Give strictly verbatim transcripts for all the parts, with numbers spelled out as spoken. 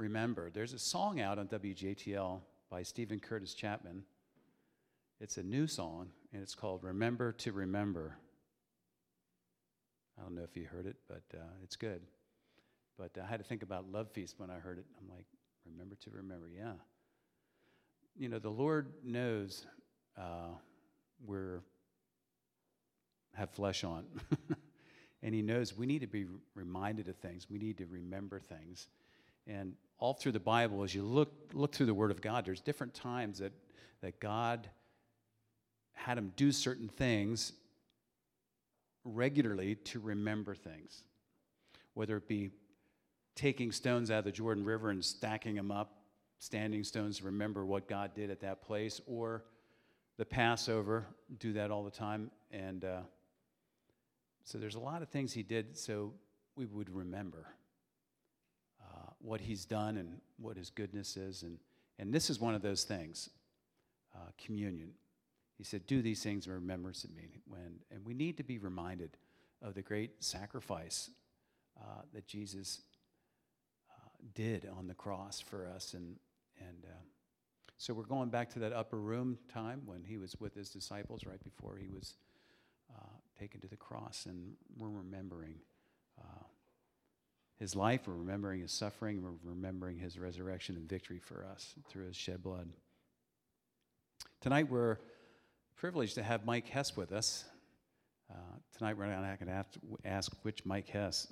remember. There's a song out on W J T L by Stephen Curtis Chapman. It's a new song, and it's called Remember to Remember. I don't know if you heard it, but uh, it's good. But I had to think about Love Feast when I heard it. I'm like, remember to remember, yeah. You know, the Lord knows uh, we're have flesh on. And he knows we need to be reminded of things. We need to remember things. And all through the Bible, as you look look through the Word of God, there's different times that, that God had him do certain things regularly to remember things. Whether it be taking stones out of the Jordan River and stacking them up, standing stones to remember what God did at that place, or the Passover, do that all the time. And uh, so there's a lot of things he did so we would remember uh, what he's done and what his goodness is. And, and this is one of those things, uh, communion. He said, do these things in remembrance of me. When, and we need to be reminded of the great sacrifice uh, that Jesus uh, did on the cross for us. And, and uh, so we're going back to that upper room time when he was with his disciples right before he was uh, taken to the cross. And we're remembering uh, his life, we're remembering his suffering, and we're remembering his resurrection and victory for us through his shed blood. Tonight we're privileged to have Mike Hess with us. Uh, tonight we're not going to have to ask which Mike Hess.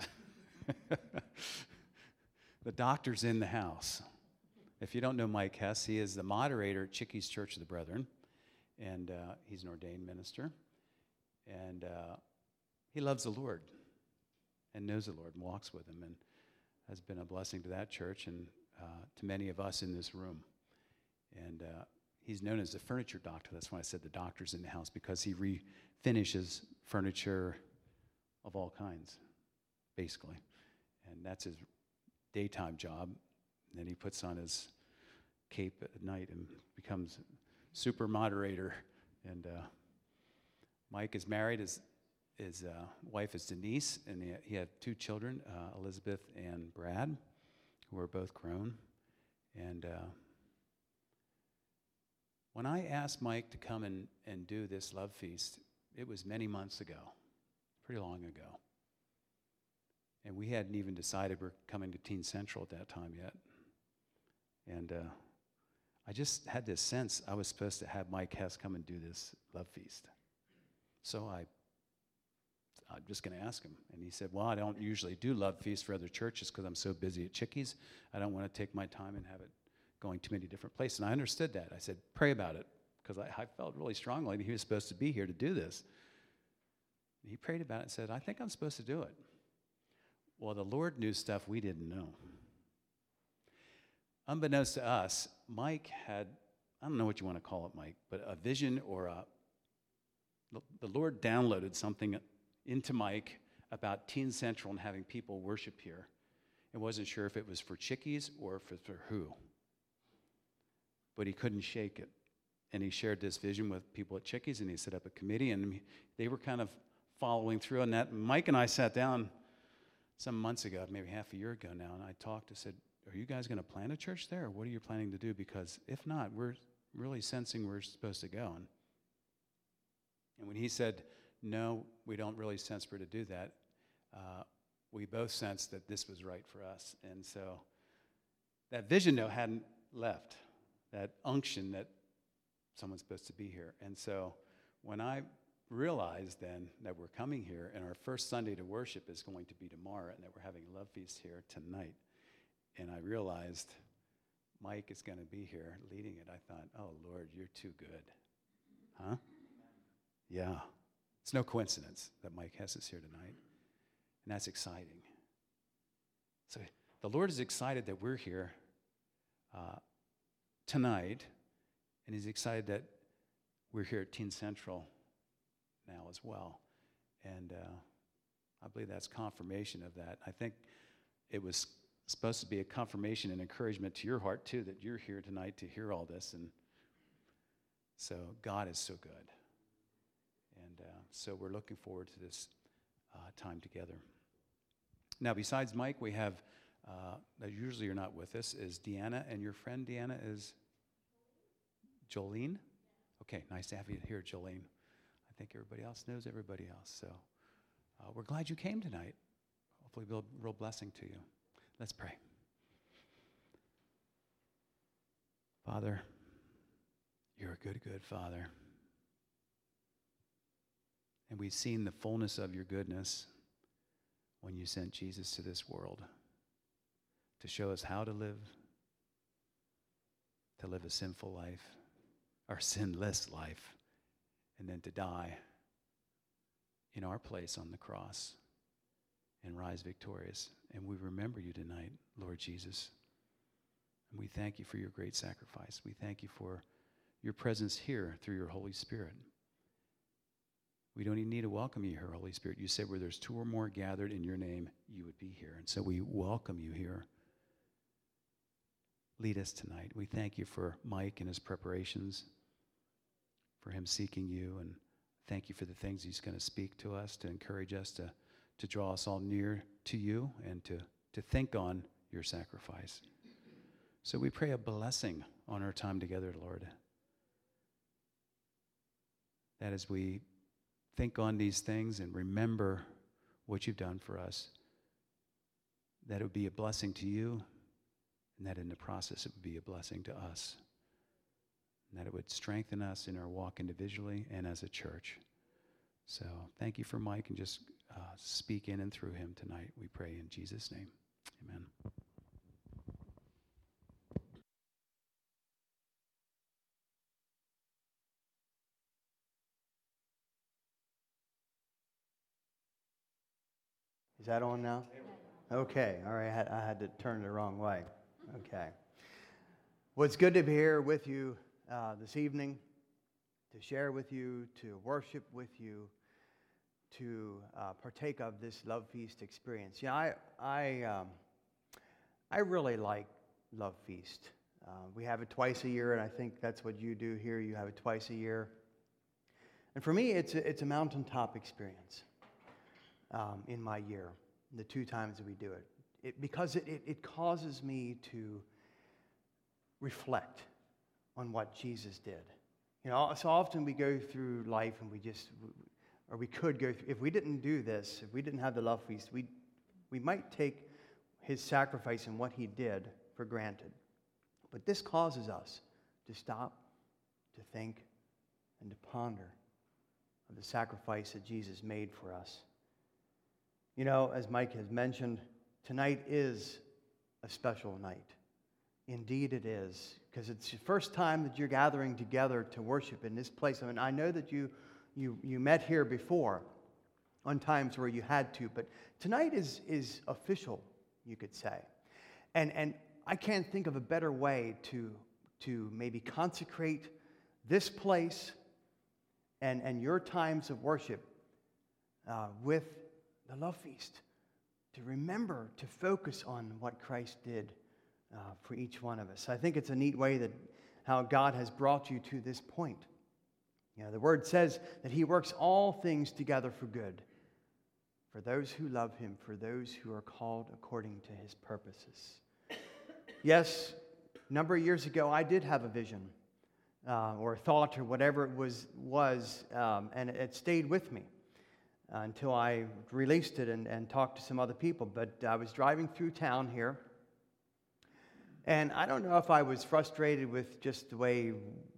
The doctor's in the house. If you don't know Mike Hess, he is the moderator at Chickies Church of the Brethren, and uh, he's an ordained minister. And uh, he loves the Lord and knows the Lord and walks with him and has been a blessing to that church and uh, to many of us in this room. And uh, he's known as the furniture doctor. That's why I said the doctor's in the house, because he refinishes furniture of all kinds, basically. And that's his daytime job. And then he puts on his cape at night and becomes super moderator. And uh, Mike is married. His, his uh, wife is Denise, and he, he had two children, uh, Elizabeth and Brad, who are both grown. And uh, when I asked Mike to come and, and do this love feast, it was many months ago, pretty long ago. And we hadn't even decided we're coming to Teen Central at that time yet. And uh, I just had this sense I was supposed to have Mike Hess come and do this love feast. So I, I'm just going to ask him. And he said, well, I don't usually do love feasts for other churches because I'm so busy at Chickies. I don't want to take my time and have it going too many different places. And I understood that. I said, pray about it, because I, I felt really strongly that he was supposed to be here to do this. And he prayed about it and said, I think I'm supposed to do it. Well, the Lord knew stuff we didn't know. Unbeknownst to us, Mike had, I don't know what you want to call it, Mike, but a vision or a, the Lord downloaded something into Mike about Teen Central and having people worship here. And wasn't sure if it was for Chickies or for, for who. But he couldn't shake it. And he shared this vision with people at Chickies, and he set up a committee, and they were kind of following through on that. And Mike and I sat down some months ago, maybe half a year ago now, and I talked, I said, are you guys going to plant a church there, or what are you planning to do? Because if not, we're really sensing we're supposed to go. And, and when he said, no, we don't really sense we're to do that, uh, we both sensed that this was right for us. And so that vision, though, hadn't left, that unction that someone's supposed to be here. And so when I realized then that we're coming here, and our first Sunday to worship is going to be tomorrow, and that we're having a love feast here tonight, and I realized Mike is going to be here leading it, I thought, oh, Lord, you're too good. Huh? Yeah. It's no coincidence that Mike Hess is here tonight, and that's exciting. So the Lord is excited that we're here uh, tonight, and he's excited that we're here at Teen Central now as well. And uh, I believe that's confirmation of that. I think it was supposed to be a confirmation and encouragement to your heart, too, that you're here tonight to hear all this. And so God is so good. And uh, so we're looking forward to this uh, time together. Now, besides Mike, we have uh, that usually are not with us is Deanna, and your friend Deanna is Jolene? Okay, nice to have you here, Jolene. I think everybody else knows everybody else, so uh, we're glad you came tonight. Hopefully it'll be a real blessing to you. Let's pray. Father, you're a good, good Father. And we've seen the fullness of your goodness when you sent Jesus to this world to show us how to live, to live a sinful life, or sinless life, and then to die in our place on the cross and rise victorious. And we remember you tonight, Lord Jesus. And we thank you for your great sacrifice. We thank you for your presence here through your Holy Spirit. We don't even need to welcome you here, Holy Spirit. You said where there's two or more gathered in your name, you would be here. And so we welcome you here. Lead us tonight. We thank you for Mike and his preparations, for him seeking you, and thank you for the things he's going to speak to us, to encourage us, to, to draw us all near to you, and to, to think on your sacrifice. So we pray a blessing on our time together, Lord. That as we think on these things and remember what you've done for us, that it would be a blessing to you, and that in the process it would be a blessing to us, and that it would strengthen us in our walk individually and as a church. So thank you for Mike, and just uh, speak in and through him tonight. We pray in Jesus' name. Amen. Is that on now? Okay, all right, I had, I had to turn it the wrong way. Okay. Well, it's good to be here with you uh, this evening, to share with you, to worship with you, to uh, partake of this Love Feast experience. Yeah, I I um, I really like Love Feast. Uh, we have it twice a year, and I think that's what you do here. You have it twice a year. And for me, it's a, it's a mountaintop experience um, in my year, the two times that we do it. It because it, it, it causes me to reflect on what Jesus did. You know, so often we go through life and we just, or we could go through, if we didn't do this, if we didn't have the Love Feast, we we might take his sacrifice and what he did for granted. But this causes us to stop, to think, and to ponder of the sacrifice that Jesus made for us. You know, as Mike has mentioned, tonight is a special night. Indeed it is, because it's the first time that you're gathering together to worship in this place. I mean, I know that you you you met here before on times where you had to, but tonight is is official, you could say. And and I can't think of a better way to to maybe consecrate this place and, and your times of worship uh, with the Love Feast, to remember to focus on what Christ did uh, for each one of us. I think it's a neat way that how God has brought you to this point. You know, the Word says that He works all things together for good, for those who love Him, for those who are called according to His purposes. Yes, a number of years ago, I did have a vision uh, or a thought or whatever it was, was um, and it stayed with me uh, until I released it and, and talked to some other people. But I was driving through town here, and I don't know if I was frustrated with just the way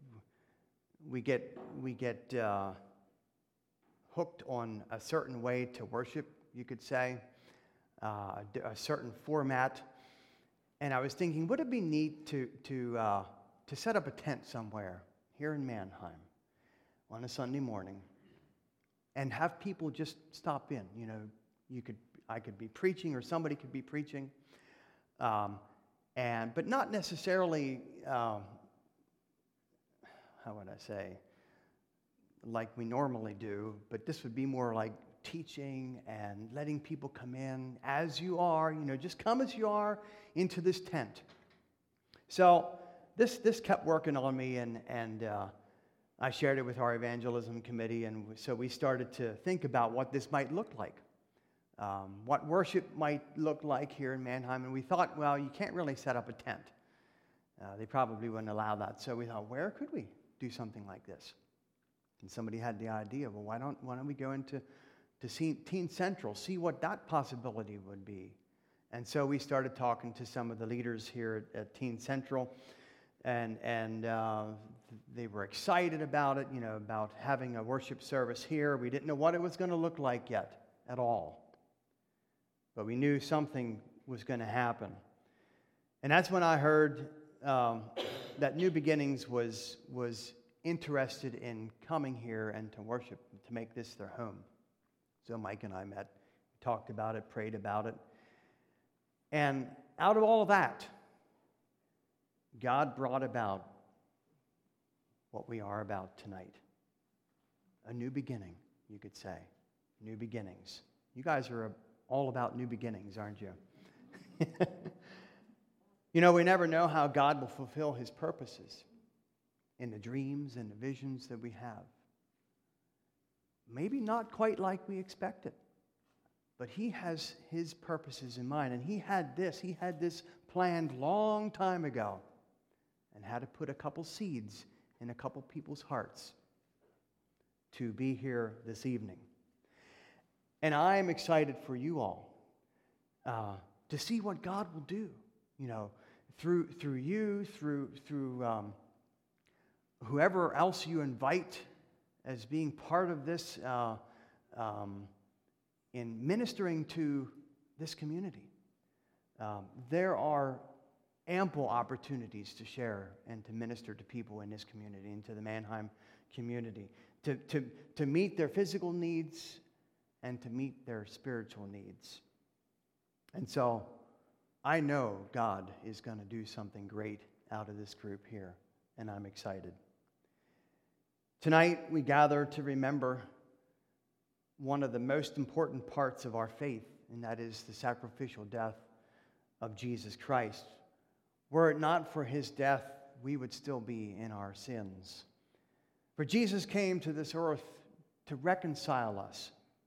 we get we get uh, hooked on a certain way to worship, you could say, uh, a certain format. And I was thinking, would it be neat to to uh, to set up a tent somewhere here in Mannheim on a Sunday morning and have people just stop in? You know, you could I could be preaching or somebody could be preaching, um, and but not necessarily. Um, how would I say? Like we normally do, but this would be more like teaching and letting people come in as you are, you know, just come as you are into this tent. So this this kept working on me, and and uh, I shared it with our evangelism committee, and so we started to think about what this might look like um, what worship might look like here in Mannheim. And we thought, well, you can't really set up a tent. Uh, they probably wouldn't allow that. So we thought, where could we do something like this? And somebody had the idea, well, why don't, why don't we go into to see Teen Central, see what that possibility would be. And so we started talking to some of the leaders here at, at Teen Central, and, and uh, they were excited about it, you know, about having a worship service here. We didn't know what it was going to look like yet at all, but we knew something was going to happen. And that's when I heard um, that New Beginnings was, was interested in coming here and to worship, to make this their home. So Mike and I met, talked about it, prayed about it. And out of all of that, God brought about what we are about tonight. A new beginning, you could say. New beginnings. You guys are all about new beginnings, aren't you? You know, we never know how God will fulfill His purposes in the dreams and the visions that we have. Maybe not quite like we expected, but He has His purposes in mind. And He had this, He had this planned long time ago, and had to put a couple seeds in a couple people's hearts to be here this evening. And I am excited for you all uh, to see what God will do, you know, through through you, through through um, whoever else you invite as being part of this uh, um, in ministering to this community. Um, there are ample opportunities to share and to minister to people in this community and to the Mannheim community, to, to, to meet their physical needs and to meet their spiritual needs. And so I know God is going to do something great out of this group here, and I'm excited. Tonight, we gather to remember one of the most important parts of our faith, and that is the sacrificial death of Jesus Christ. Were it not for His death, we would still be in our sins. For Jesus came to this earth to reconcile us.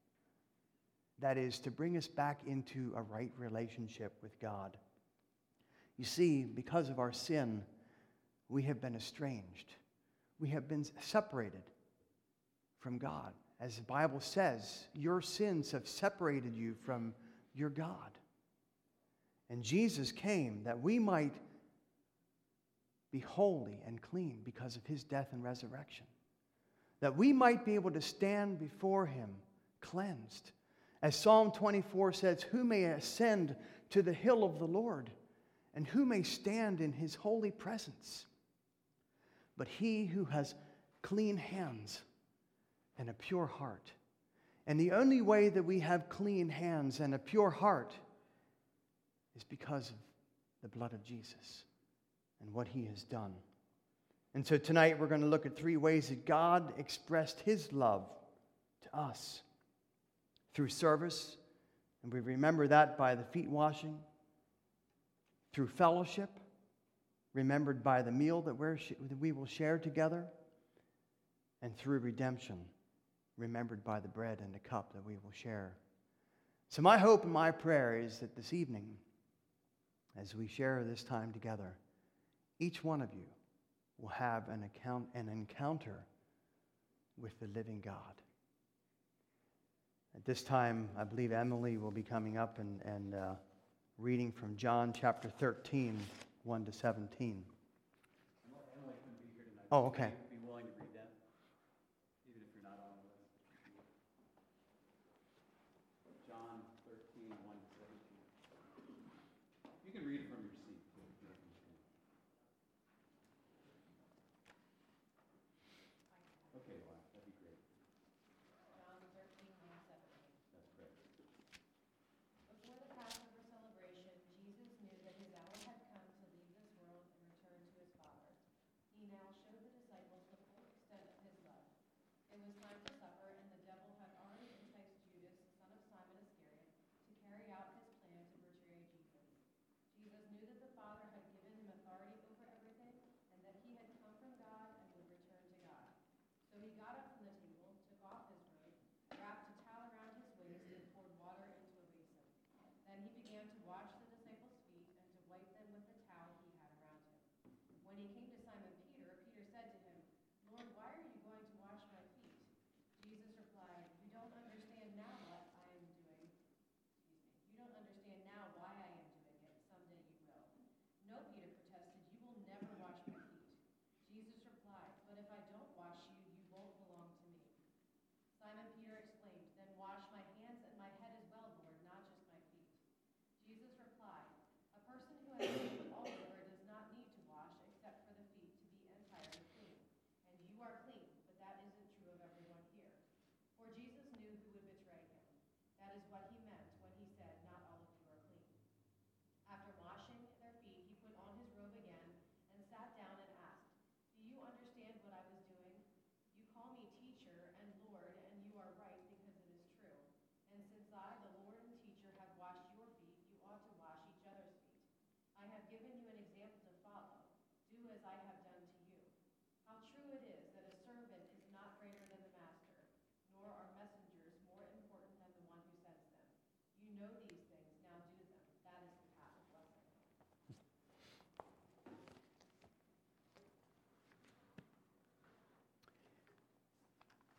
That is, to bring us back into a right relationship with God. You see, because of our sin, we have been estranged. We have been separated from God. As the Bible says, your sins have separated you from your God. And Jesus came that we might be holy and clean because of His death and resurrection. That we might be able to stand before Him cleansed. As Psalm twenty-four says, who may ascend to the hill of the Lord, and who may stand in His holy presence? But he who has clean hands and a pure heart. And the only way that we have clean hands and a pure heart is because of the blood of Jesus and what He has done. And so tonight we're going to look at three ways that God expressed His love to us. Through service, and we remember that by the feet washing. Through fellowship, remembered by the meal that, we're, that we will share together. And through redemption, remembered by the bread and the cup that we will share. So my hope and my prayer is that this evening, as we share this time together, each one of you will have an, account, an encounter with the living God. At this time, I believe Emily will be coming up and, and uh, reading from John chapter thirteen, one to seventeen. Emily couldn't be here tonight. Oh, okay. Would you be willing to read that, even if you're not on the list? John thirteen, one to seventeen. You can read it from your seat. Okay, well, that'd be great. John thirteen, one to seventeen. That's great. Before the Passover celebration, Jesus knew that His hour had come to leave this world and return to His Father. He now showed the disciples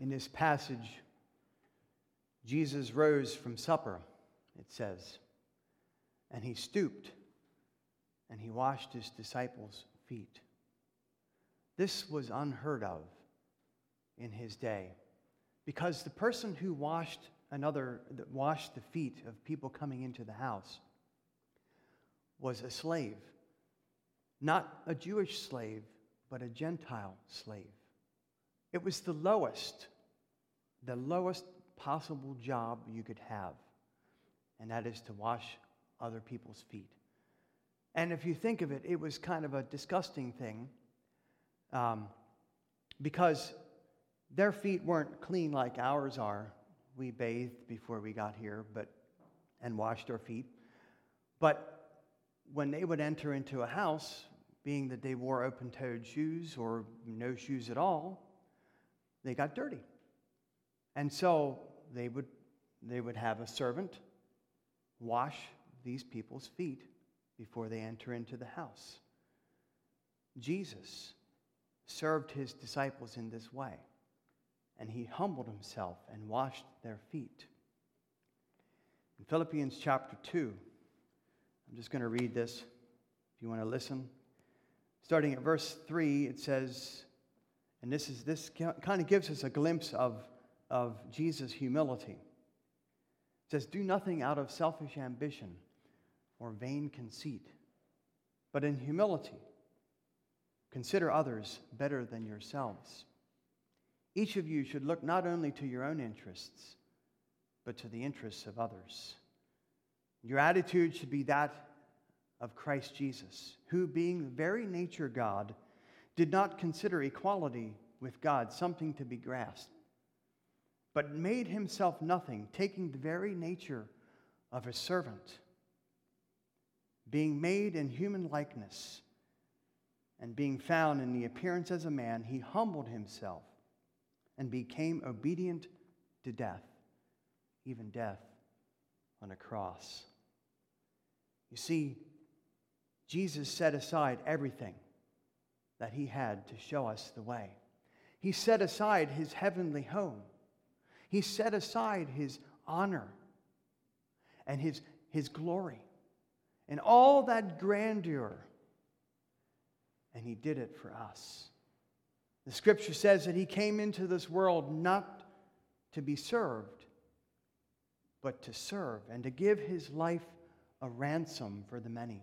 In this passage, Jesus rose from supper, it says, and he stooped and he washed his disciples' feet. This was unheard of in his day, because the person who washed another, that washed the feet of people coming into the house was a slave. Not a Jewish slave, but a Gentile slave. It was the lowest, the lowest possible job you could have, and that is to wash other people's feet. And if you think of it, it was kind of a disgusting thing, um, because their feet weren't clean like ours are. We bathed before we got here, but and washed our feet. But when they would enter into a house, being that they wore open-toed shoes or no shoes at all, they got dirty. And so they would they would have a servant wash these people's feet before they enter into the house. Jesus served his disciples in this way, and he humbled himself and washed their feet. In Philippians chapter two, I'm just going to read this if you want to listen. Starting at verse three, it says, and this is this kind of gives us a glimpse of, of Jesus' humility. It says, "Do nothing out of selfish ambition or vain conceit, but in humility consider others better than yourselves. Each of you should look not only to your own interests, but to the interests of others. Your attitude should be that of Christ Jesus, who, being very nature God, did not consider equality with God something to be grasped, but made himself nothing, taking the very nature of a servant, being made in human likeness, and being found in the appearance as a man, he humbled himself and became obedient to death, even death on a cross." You see, Jesus set aside everything that he had to show us the way. He set aside his heavenly home. He set aside his honor and his, his glory and all that grandeur, and he did it for us. The scripture says that he came into this world not to be served, but to serve and to give his life a ransom for the many.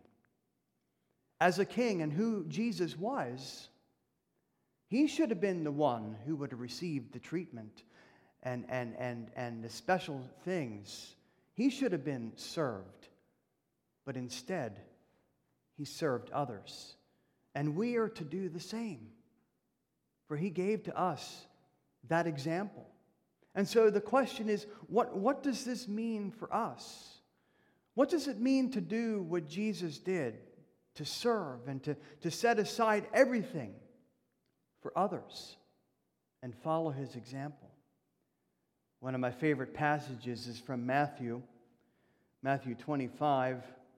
As a king, and who Jesus was, he should have been the one who would have received the treatment and, and, and, and the special things. He should have been served, but instead, he served others. And we are to do the same, for he gave to us that example. And so the question is, what, what does this mean for us? What does it mean to do what Jesus did, to serve and to, to set aside everything for others and follow his example? One of my favorite passages is from Matthew, Matthew twenty-five,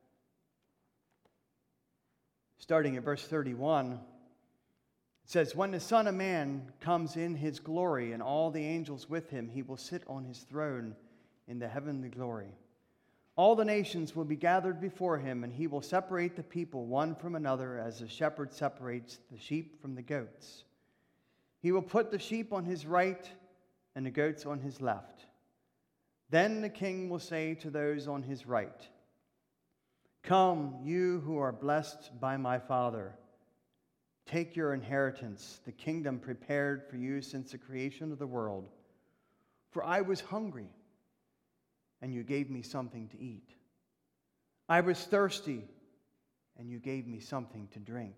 starting at verse thirty-one. It says, "When the Son of Man comes in his glory and all the angels with him, he will sit on his throne in the heavenly glory. All the nations will be gathered before him, and he will separate the people one from another as a shepherd separates the sheep from the goats. He will put the sheep on his right and the goats on his left. Then the king will say to those on his right, 'Come, you who are blessed by my Father. Take your inheritance, the kingdom prepared for you since the creation of the world. For I was hungry, and you gave me something to eat. I was thirsty, and you gave me something to drink.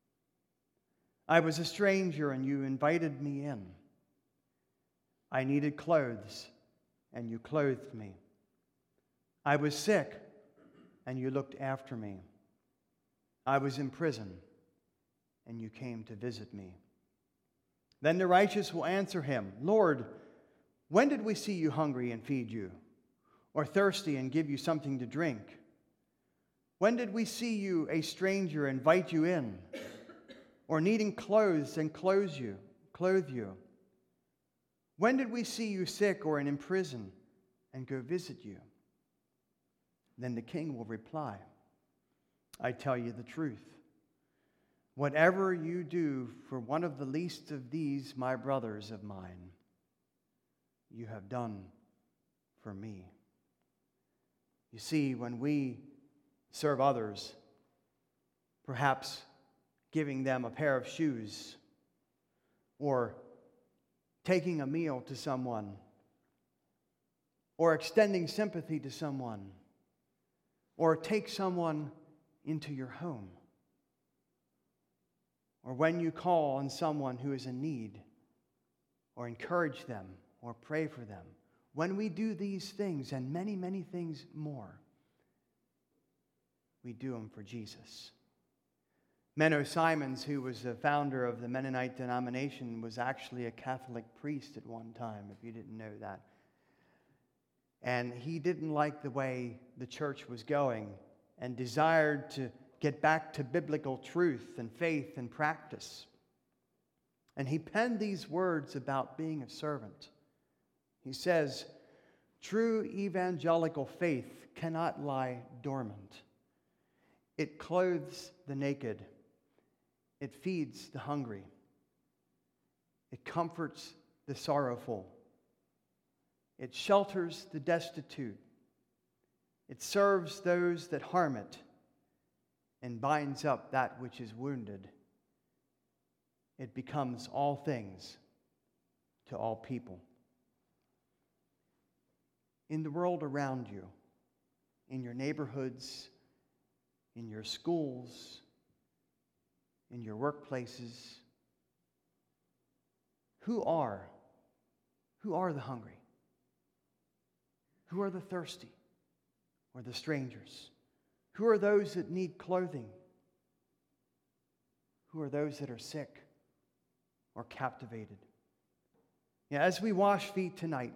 I was a stranger, and you invited me in. I needed clothes, and you clothed me. I was sick, and you looked after me. I was in prison, and you came to visit me.' Then the righteous will answer him, 'Lord, when did we see you hungry and feed you, or thirsty and give you something to drink? When did we see you a stranger and invite you in, or needing clothes and clothe you, clothe you? When did we see you sick or in prison and go visit you?" Then the king will reply, "I tell you the truth. Whatever you do for one of the least of these, my brothers of mine, you have done for me." You see, when we serve others, perhaps giving them a pair of shoes or taking a meal to someone or extending sympathy to someone or take someone into your home, or when you call on someone who is in need, or encourage them, or pray for them. When we do these things and many, many things more, we do them for Jesus. Menno Simons, who was the founder of the Mennonite denomination, was actually a Catholic priest at one time, if you didn't know that. And he didn't like the way the church was going and desired to get back to biblical truth and faith and practice. And he penned these words about being a servant. He says, "True evangelical faith cannot lie dormant. It clothes the naked. It feeds the hungry. It comforts the sorrowful. It shelters the destitute. It serves those that harm it, and binds up that which is wounded. It becomes all things to all people." In the world around you, in your neighborhoods, in your schools, in your workplaces, who are, who are the hungry? Who are the thirsty or the strangers? Who are those that need clothing? Who are those that are sick or captivated? Yeah, as we wash feet tonight,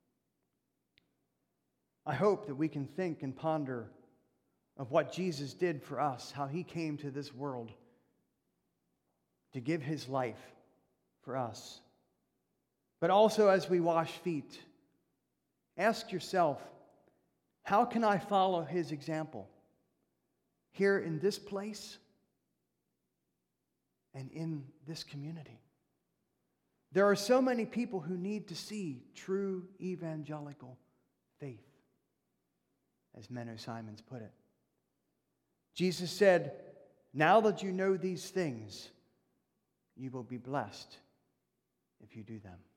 I hope that we can think and ponder of what Jesus did for us, how he came to this world to give his life for us. But also, as we wash feet, ask yourself, how can I follow his example here in this place and in this community? There are so many people who need to see true evangelical faith, as Menno Simons put it. Jesus said, "Now that you know these things, you will be blessed if you do them."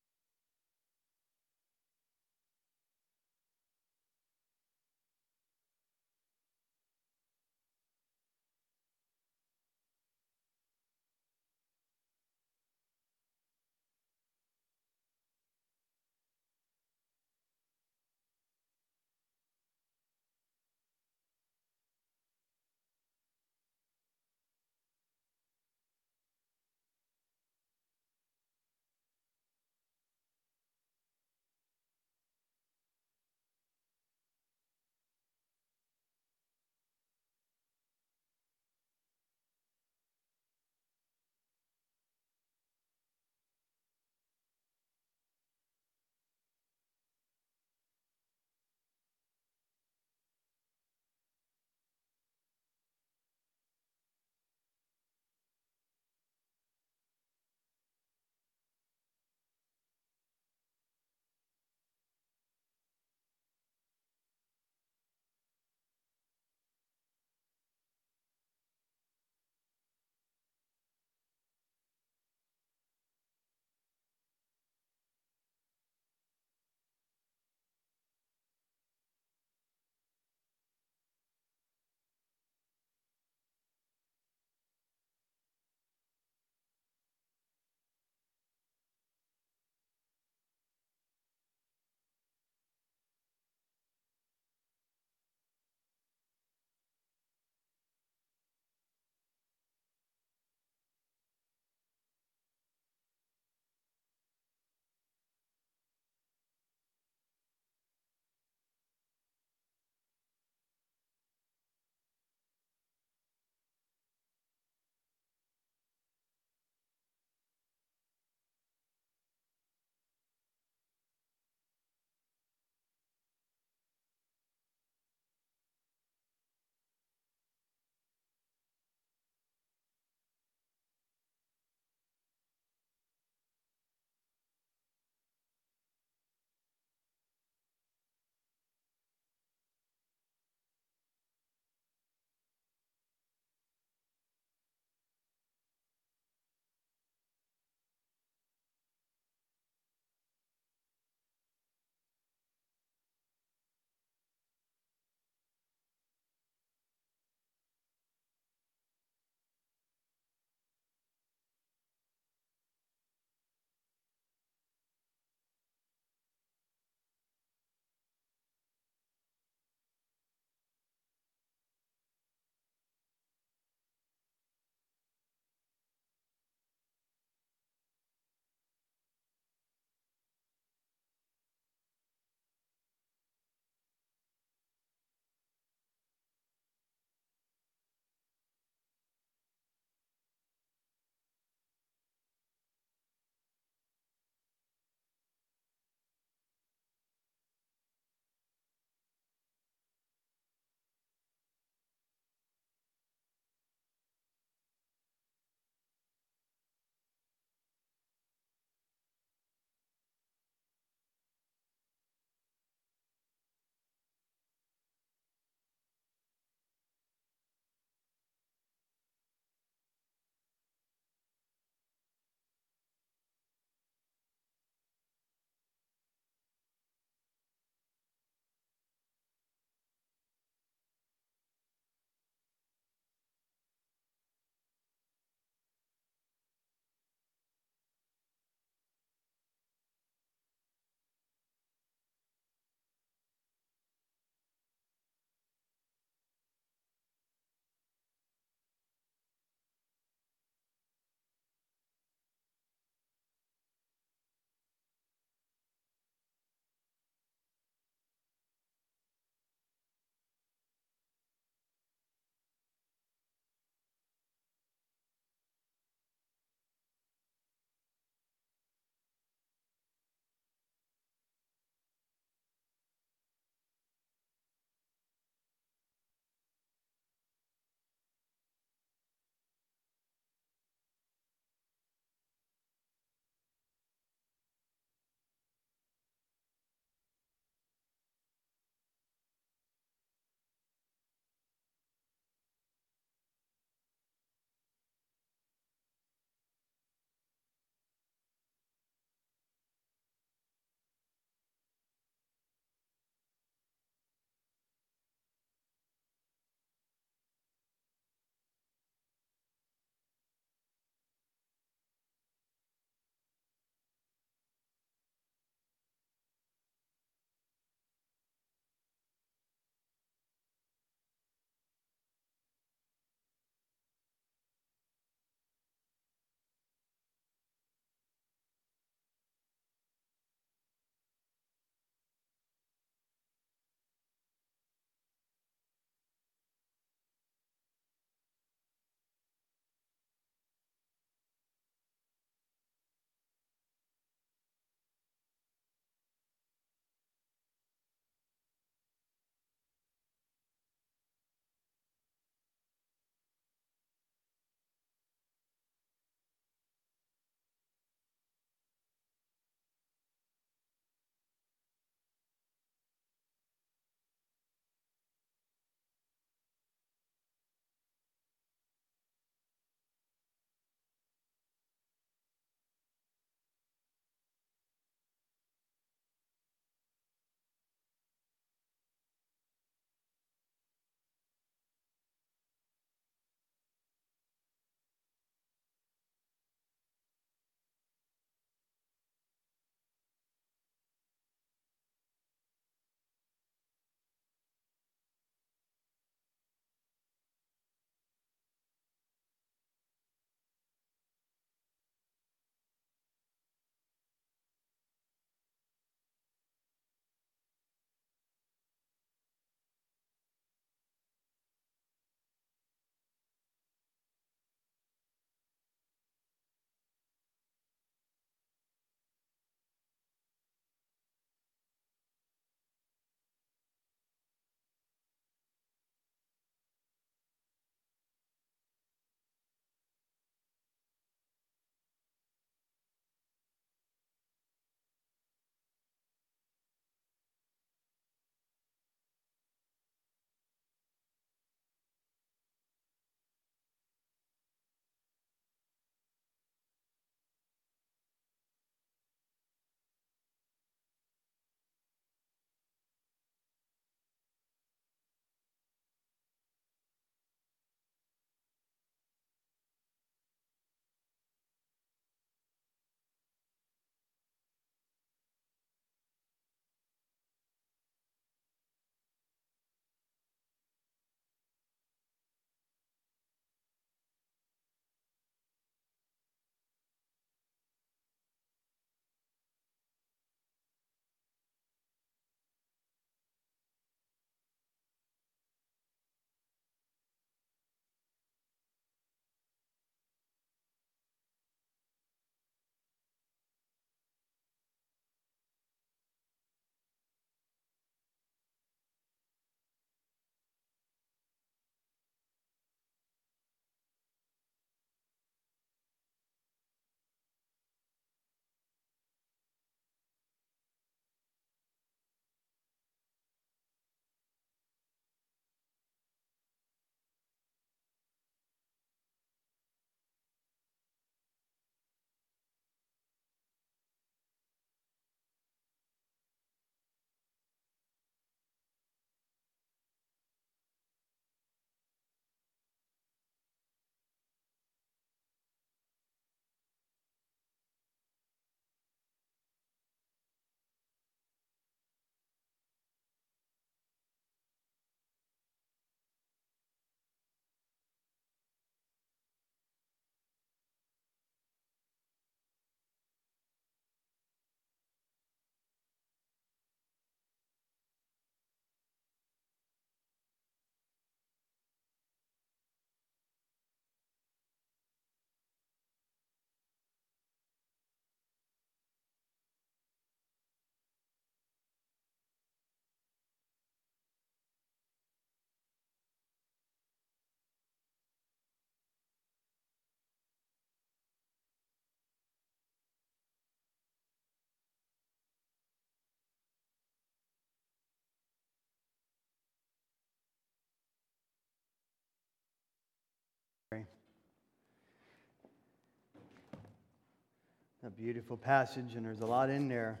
A beautiful passage, and there's a lot in there.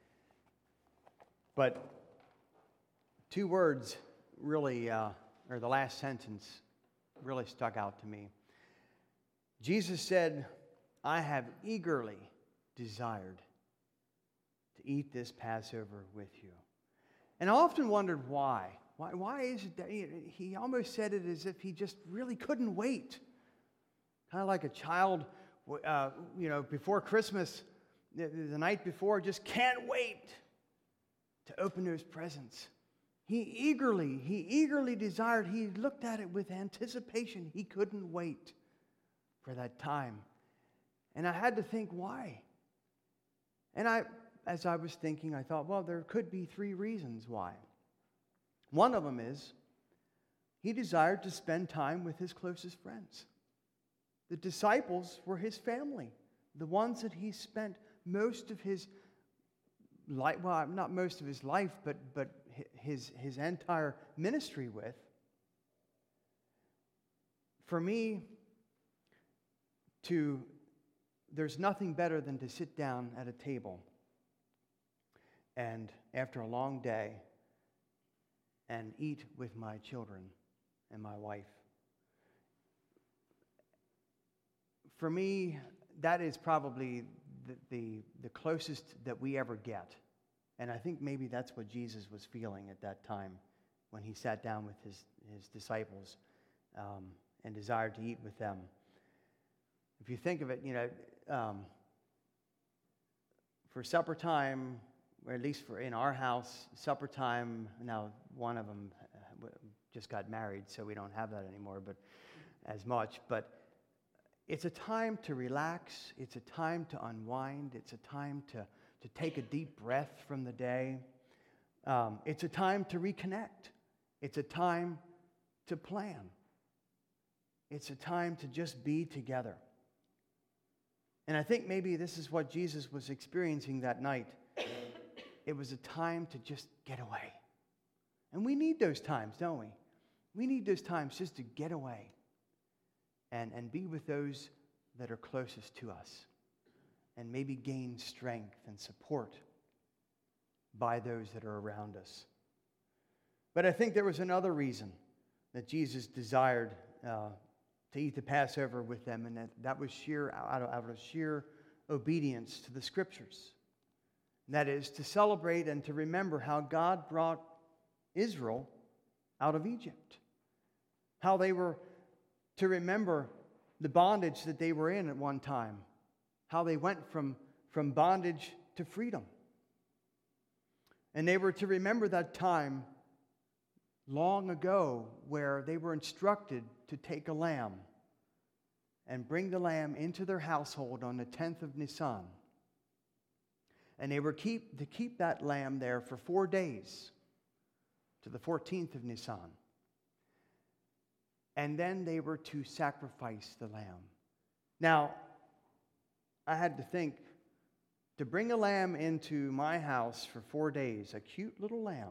But two words really, uh, or the last sentence, really stuck out to me. Jesus said, I have eagerly desired to eat this Passover with you. And I often wondered why. Why, why is it that he, he almost said it as if he just really couldn't wait? Kind of like a child, uh, you know, before Christmas, the, the night before, just can't wait to open those presents. He eagerly, he eagerly desired, he looked at it with anticipation. He couldn't wait for that time. And I had to think, why? And I, as I was thinking, I thought, well, there could be three reasons why. One of them is he desired to spend time with his closest friends. The disciples were his family, the ones that he spent most of his life, well, not most of his life, but, but his, his entire ministry with. For me, to, there's nothing better than to sit down at a table and after a long day and eat with my children and my wife. For me, that is probably the, the, the closest that we ever get. And I think maybe that's what Jesus was feeling at that time when he sat down with his, his disciples um, and desired to eat with them. If you think of it, you know, um, for supper time, or at least for in our house, supper time, now one of them just got married, so we don't have that anymore, but as much. But it's a time to relax. It's a time to unwind. It's a time to, to take a deep breath from the day. Um, it's a time to reconnect. It's a time to plan. It's a time to just be together. And I think maybe this is what Jesus was experiencing that night. It was a time to just get away. And we need those times, don't we? We need those times just to get away and, and be with those that are closest to us and maybe gain strength and support by those that are around us. But I think there was another reason that Jesus desired uh, to eat the Passover with them, and that, that was sheer out of, out of sheer obedience to the Scriptures. And that is to celebrate and to remember how God brought Israel out of Egypt. How they were to remember the bondage that they were in at one time. How they went from, from bondage to freedom. And they were to remember that time long ago where they were instructed to take a lamb and bring the lamb into their household on the tenth of Nisan. And they were keep, to keep that lamb there for four days to the fourteenth of Nisan. And then they were to sacrifice the lamb. Now, I had to think, to bring a lamb into my house for four days, a cute little lamb,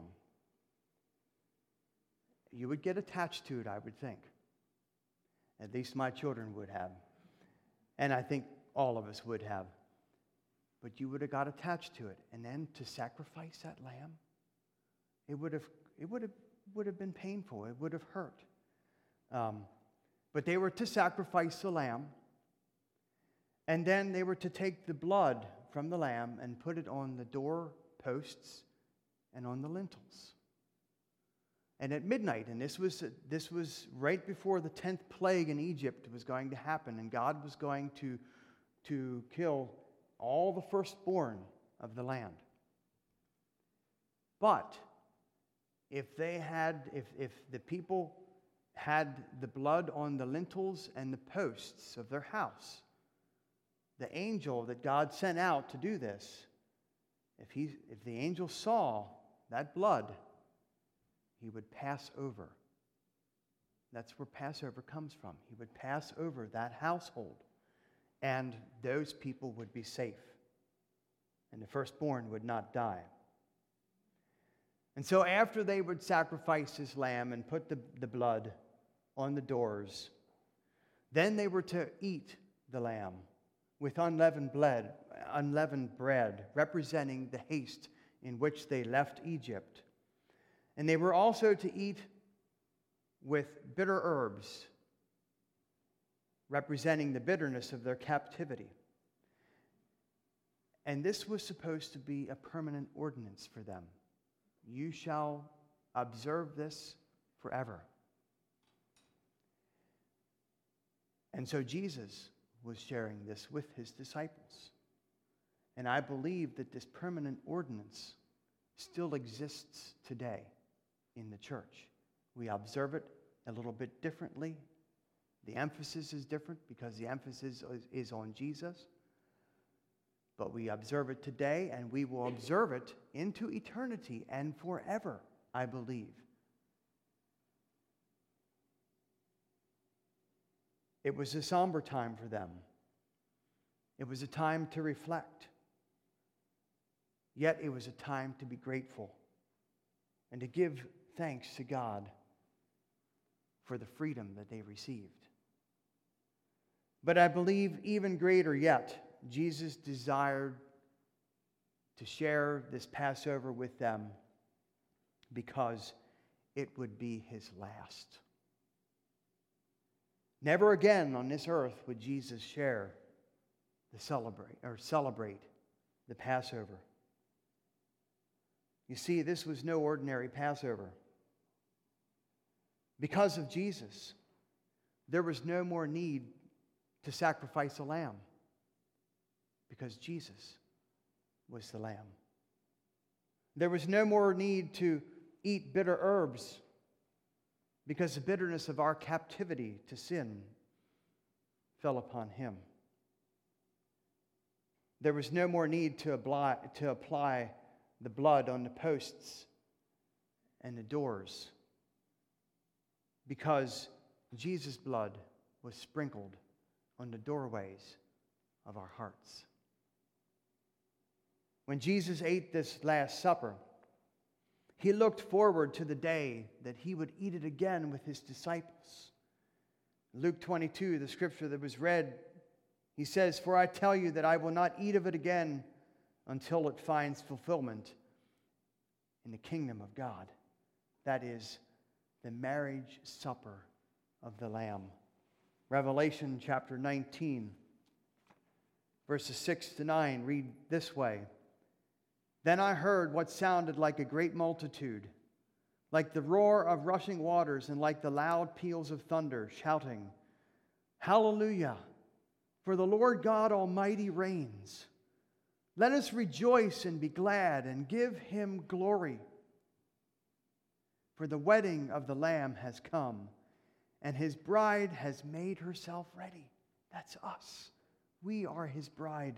you would get attached to it, I would think. At least my children would have. And I think all of us would have. But you would have got attached to it. And then to sacrifice that lamb, it would have, it would have, would have been painful. It would have hurt. Um, but they were to sacrifice the lamb. And then they were to take the blood from the lamb and put it on the door posts and on the lintels. And at midnight, and this was, this was right before the tenth plague in Egypt was going to happen, and God was going to, to kill all the firstborn of the land. But if they had, if, if the people had the blood on the lintels and the posts of their house, the angel that God sent out to do this, if he, if the angel saw that blood, he would pass over. That's where Passover comes from. He would pass over that household, and those people would be safe, and the firstborn would not die. And so after they would sacrifice his lamb and put the, the blood on the doors, then they were to eat the lamb with unleavened bread, unleavened bread, representing the haste in which they left Egypt. And they were also to eat with bitter herbs, representing the bitterness of their captivity. And this was supposed to be a permanent ordinance for them. You shall observe this forever. And so Jesus was sharing this with his disciples. And I believe that this permanent ordinance still exists today in the church. We observe it a little bit differently. The emphasis is different because the emphasis is on Jesus. But we observe it today, and we will observe it into eternity and forever, I believe. It was a somber time for them. It was a time to reflect. Yet it was a time to be grateful and to give thanks to God for the freedom that they received. But I believe even greater yet, Jesus desired to share this Passover with them because it would be his last. Never again on this earth would Jesus share the celebrate or celebrate the Passover. You see, this was no ordinary Passover. Because of Jesus, there was no more need to sacrifice a lamb, because Jesus was the lamb. There was no more need to eat bitter herbs, because the bitterness of our captivity to sin fell upon him. There was no more need to apply, to apply the blood on the posts and the doors, because Jesus' blood was sprinkled on the doorways of our hearts. When Jesus ate this Last Supper, he looked forward to the day that he would eat it again with his disciples. Luke twenty-two, the scripture that was read, he says, "For I tell you that I will not eat of it again until it finds fulfillment in the kingdom of God." That is the marriage supper of the Lamb. Revelation chapter nineteen, verses six to nine read this way. "Then I heard what sounded like a great multitude, like the roar of rushing waters and like the loud peals of thunder, shouting, 'Hallelujah! For the Lord God Almighty reigns. Let us rejoice and be glad and give him glory. For the wedding of the Lamb has come, and his bride has made herself ready.'" That's us. We are his bride.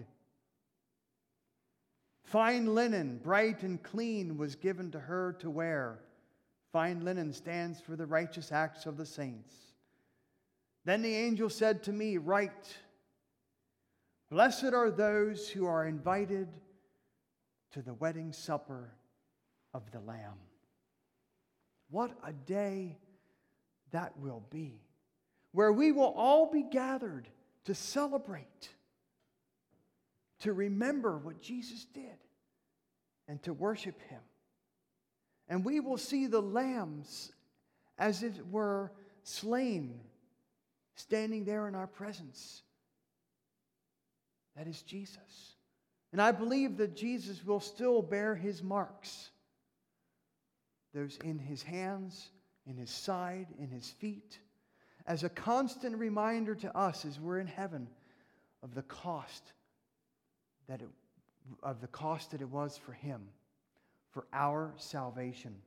"Fine linen, bright and clean, was given to her to wear." Fine linen stands for the righteous acts of the saints. "Then the angel said to me, 'Write, blessed are those who are invited to the wedding supper of the Lamb.'" What a day that will be, where we will all be gathered to celebrate, to remember what Jesus did, and to worship him. And we will see the lambs, as it were, slain, standing there in our presence. That is Jesus. And I believe that Jesus will still bear his marks, those in his hands, in his side, in his feet, as a constant reminder to us as we're in heaven of the cost that it, of the cost that it was for him, for our salvation.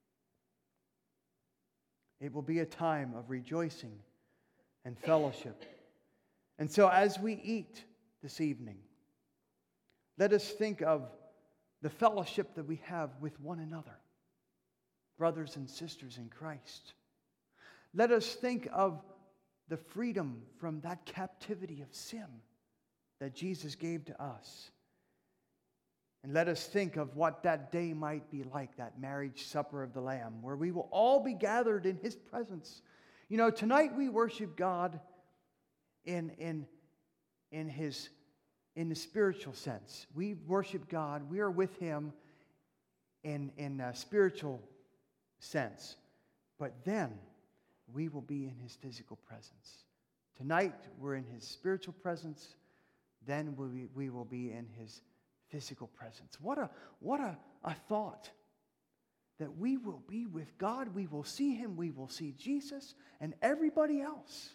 It will be a time of rejoicing and fellowship. And so as we eat this evening, let us think of the fellowship that we have with one another, brothers and sisters in Christ. Let us think of the freedom from that captivity of sin that Jesus gave to us. And let us think of what that day might be like, that marriage supper of the Lamb, where we will all be gathered in his presence. You know, tonight we worship God in, in, in his in the spiritual sense. We worship God. We are with Him in, in a spiritual sense. But then we will be in His physical presence. Tonight we're in His spiritual presence. Then we, we will be in His physical presence. What a, what a, a thought. That we will be with God. We will see Him. We will see Jesus and everybody else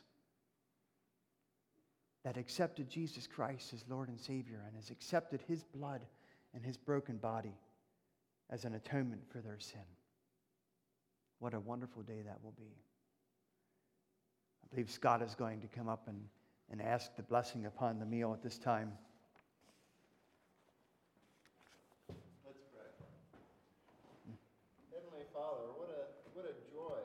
that accepted Jesus Christ as Lord and Savior and has accepted His blood and His broken body as an atonement for their sin. What a wonderful day that will be. I believe Scott is going to come up and, and ask the blessing upon the meal at this time. Let's pray. Heavenly Father, what a what a joy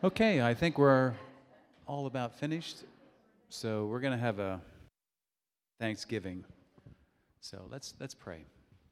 Okay, I think we're all about finished. So we're going to have a Thanksgiving. So let's let's pray.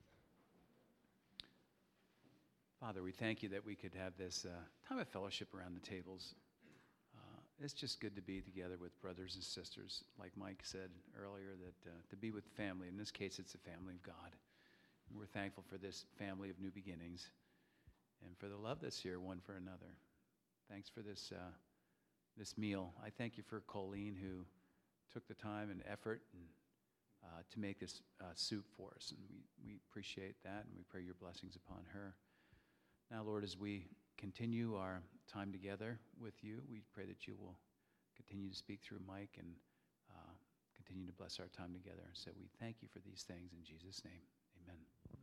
Father, we thank you that we could have this uh, time of fellowship around the tables. Uh, it's just good to be together with brothers and sisters, like Mike said earlier, that uh, to be with family. In this case, it's the family of God. And we're thankful for this family of new beginnings and for the love that's here one for another. Thanks for this uh, this meal. I thank you for Colleen, who took the time and effort and, uh, to make this uh, soup for us. And we, we appreciate that, and we pray your blessings upon her. Now, Lord, as we continue our time together with you, we pray that you will continue to speak through Mike and uh, continue to bless our time together. So we thank you for these things in Jesus' name. Amen.